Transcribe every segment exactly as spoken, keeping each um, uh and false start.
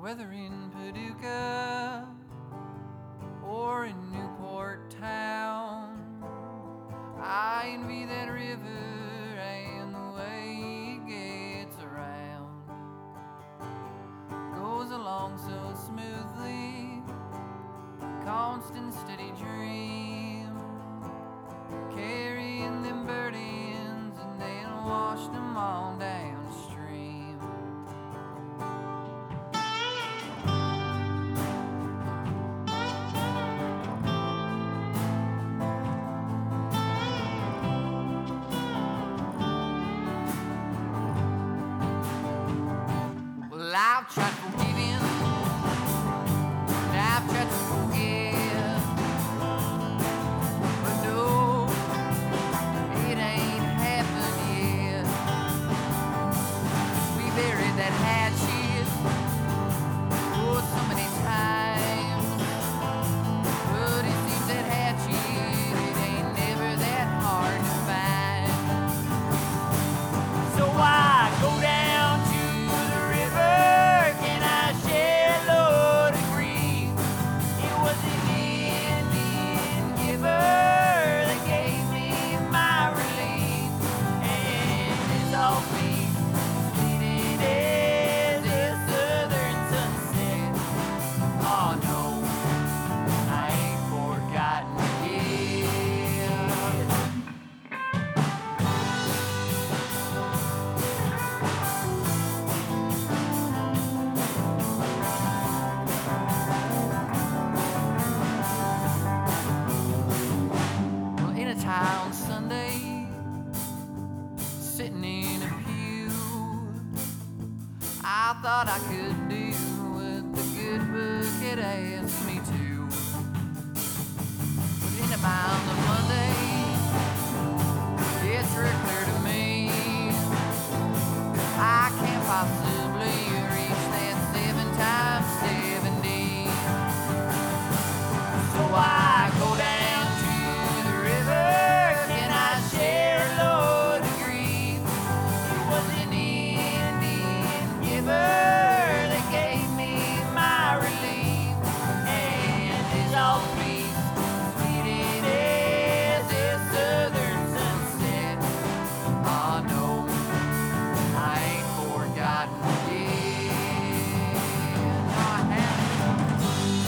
whether in Paducah or in Newport town. I envy that river and the way it gets around. Goes along so smoothly, constant steady dream, carrying them burdens and then wash them on downstream. Well, I've tried forgiving, and I've tried to forget, but no, it ain't happened yet. We buried that hatchet, oh, so many times, but it seems that hatchet, it ain't never that hard to find. So I go down to the river, can I share a load of grief? It was an Indian giver that gave me my relief, and it's all peace, fleeting as a southern sunset. Oh no, I ain't forgotten yet. Well, in a tie on Sunday, sitting in a pew, I thought I could do what the good book had asked me to. But in about the Monday, it's real clear to me, I can't possibly reach that seven times seventy. So I go down to the river, can I share a load of grief? It was an Indian giver that gave me my relief, and it's all peace, sweet as a southern sunset. Oh no, I ain't forgotten yet. No, I haven't.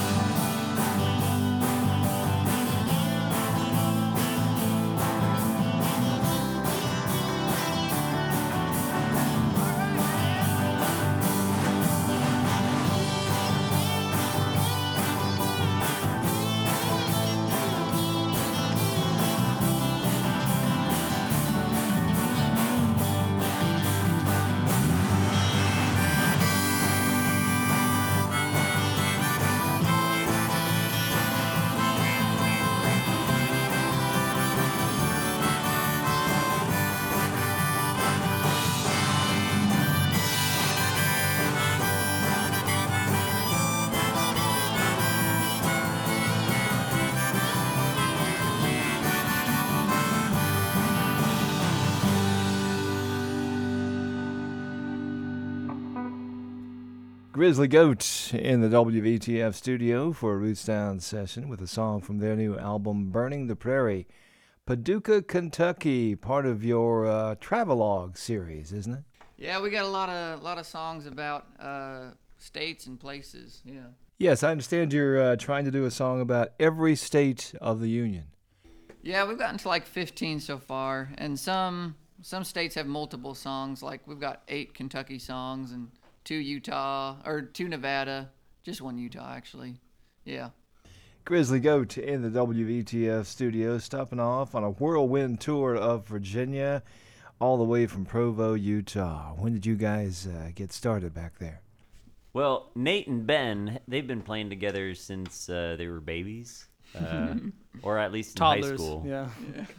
Grizzly Goat in the W V T F studio for a Roots Down session with a song from their new album, Burning the Prairie. Paducah, Kentucky, part of your uh, travelogue series, isn't it? Yeah, we got a lot of lot of songs about uh, states and places. Yeah. Yes, I understand you're uh, trying to do a song about every state of the Union. Yeah, we've gotten to like fifteen so far, and some some states have multiple songs. Like we've got eight Kentucky songs and two Utah or two Nevada, just one Utah actually. Yeah. Grizzly Goat in the W V T F studio, stopping off on a whirlwind tour of Virginia, all the way from Provo, Utah. When did you guys uh, get started back there? Well, Nate and Ben, they've been playing together since uh, they were babies, uh, or at least in high Toddlers, school. yeah.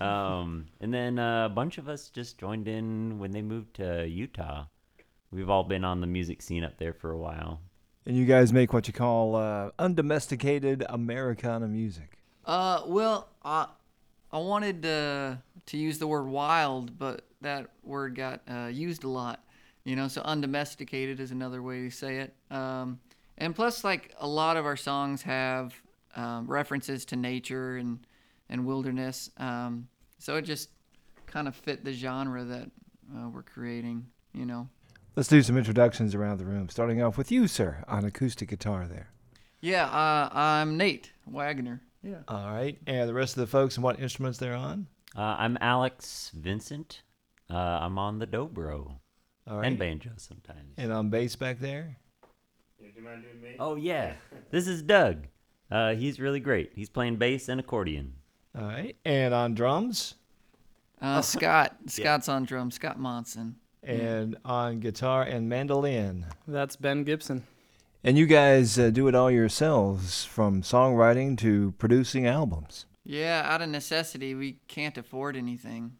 Um, and then uh, a bunch of us just joined in when they moved to Utah. We've all been on the music scene up there for a while. And you guys make what you call uh, undomesticated Americana music. Uh, well, I I wanted uh, to use the word wild, but that word got uh, used a lot. You know, so undomesticated is another way to say it. Um, And plus, like, a lot of our songs have um, references to nature and, and wilderness. Um, so it just kind of fit the genre that uh, we're creating, you know. Let's do some introductions around the room, starting off with you, sir, on acoustic guitar there. Yeah, uh, I'm Nate Wagner. Yeah. All right. And the rest of the folks and what instruments they're on? Uh, I'm Alex Vincent. Uh, I'm on the dobro All right. and banjo sometimes. And on bass back there? Oh, yeah. This is Doug. Uh, he's really great. He's playing bass and accordion. All right. And on drums? Uh, Scott. Scott's on drums. Scott Monson. And on guitar and mandolin. That's Ben Gibson. And you guys uh, do it all yourselves, from songwriting to producing albums. Yeah, out of necessity, we can't afford anything.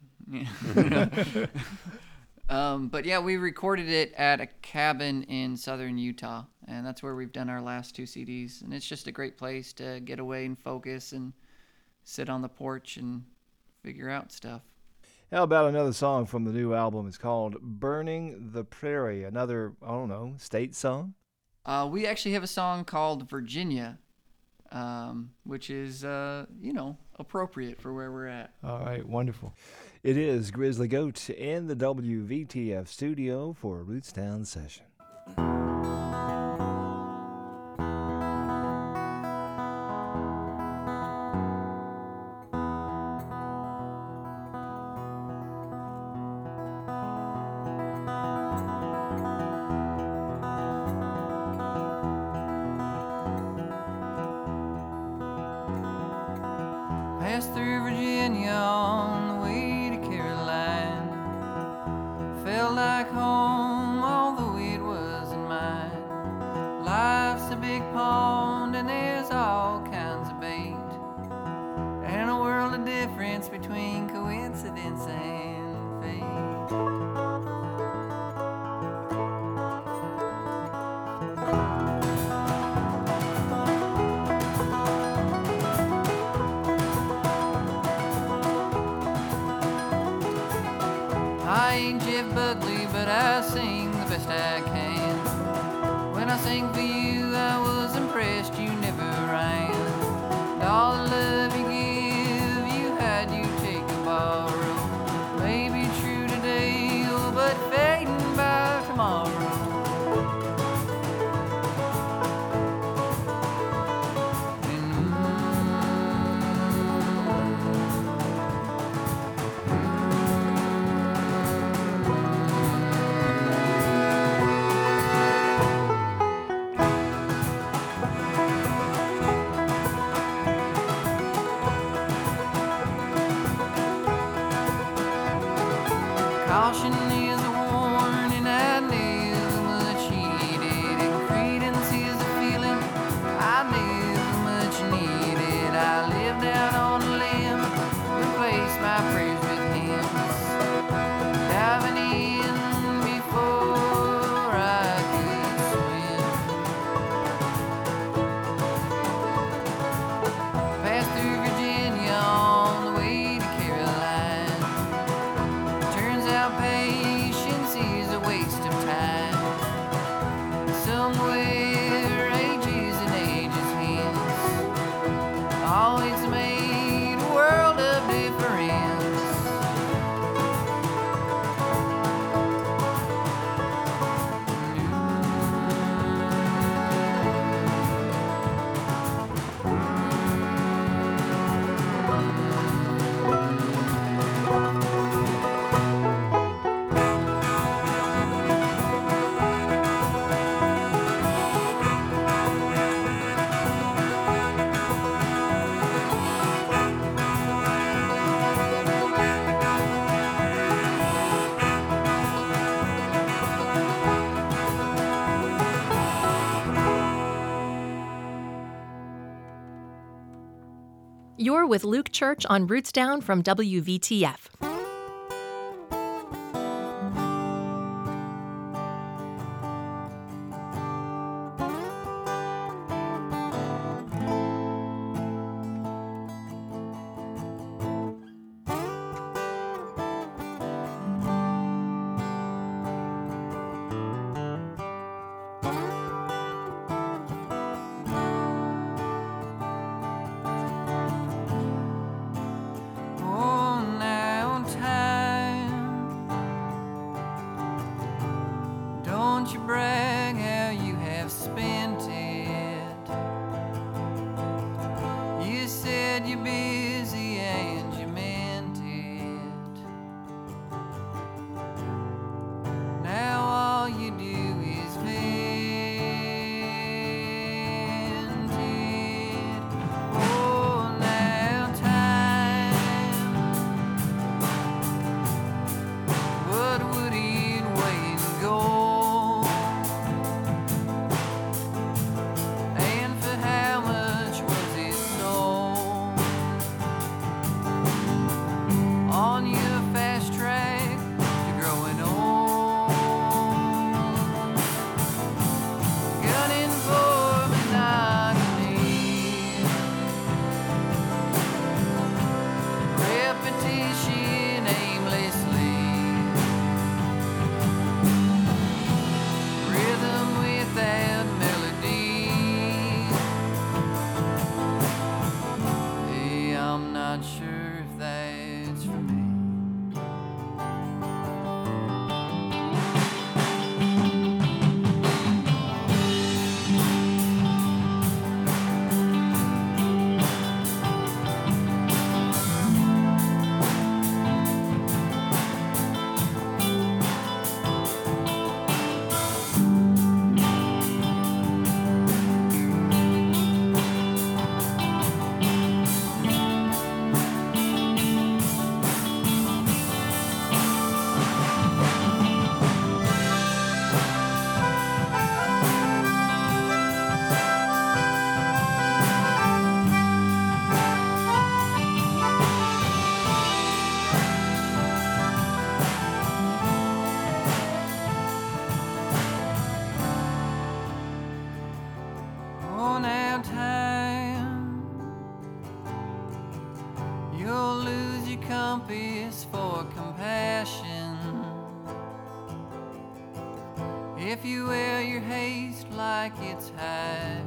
um, but yeah, we recorded it at a cabin in southern Utah, and that's where we've done our last two C Ds. And it's just a great place to get away and focus and sit on the porch and figure out stuff. How about another song from the new album? It's called Burning the Prairie, another, I don't know, state song? Uh, we actually have a song called Virginia, um, which is, uh, you know, appropriate for where we're at. All right, wonderful. It is Grizzly Goat in the W V T F studio for a Rootstown session. Passed through Virginia on the way to Caroline. Felt like home, although it wasn't mine. Life's a big pond and there's all kinds of bait, and a world of difference between coincidence and fate. I ain't Jeff Buckley, but I sing the best I can. When I sing for you, I was impressed you never ran. And all the love you give, you had you take a borrow. Maybe true today, oh, but fading by tomorrow. And caution is a warning, I never much heeded, and credence is a feeling I never much needed. I lived out on a limb, replaced my prayers with hymns, diving in before I could swim. Passed through Virginia on the way to Caroline. Turns out patience is a waste of time. Somewhere ages and ages hence, all it's made a world of difference. You're with Luke Church on Roots Down from W V T F. Oh, now time, you'll lose your compass for compassion if you wear your haste like it's high.